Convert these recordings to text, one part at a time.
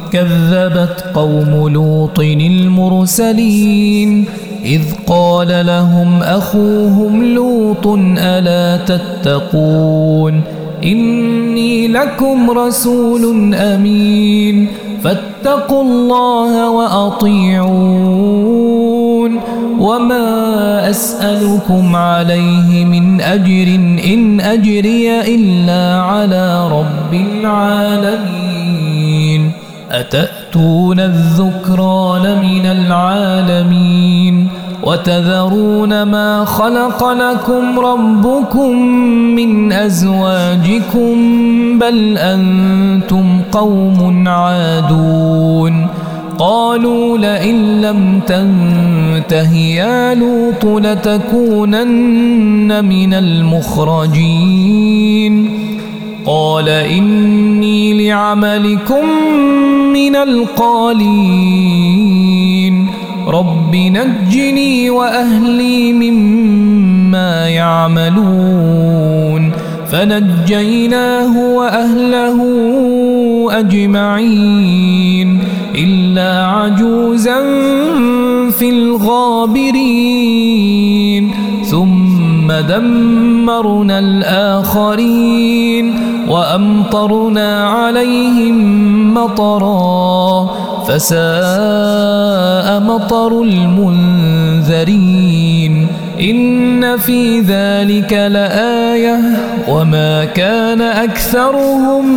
كذبت قوم لوط المرسلين إذ قال لهم أخوهم لوط ألا تتقون إني لكم رسول أمين فاتقوا الله وأطيعون وما أسألكم عليه من أجر إن أجري إلا على رب العالمين أتأتون الذكران من العالمين وتذرون ما خلق لكم ربكم من أزواجكم بل أنتم قوم عادون قالوا لئن لم تنته يا لوط لتكونن من المخرجين قال إني لعملكم من القالين رب نجني وأهلي مما يعملون فنجيناه وأهله أجمعين إلا عجوزا في الغابرين ثم دمرنا الآخرين وأمطرنا عليهم مطرا فساء مطر المنذرين إن في ذلك لآية وما كان أكثرهم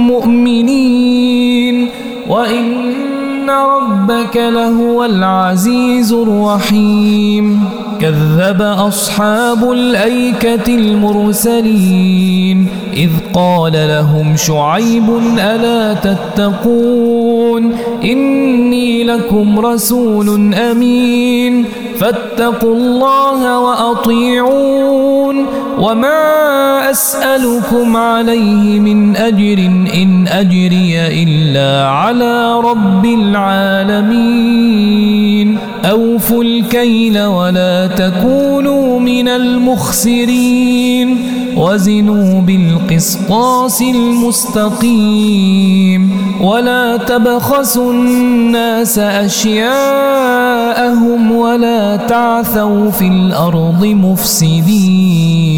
مؤمنين وإن ربك لهو العزيز الرحيم كذب أصحاب الأيكة المرسلين إذ قال لهم شعيب ألا تتقون إني لكم رسول أمين فاتقوا الله وأطيعون وما أسألكم عليه من أجر إن أجري إلا على رب العالمين أوفوا الكيل ولا تكونوا من المخسرين وزنوا بالقسطاس المستقيم ولا تبخسوا الناس أشياءهم ولا تعثوا في الأرض مفسدين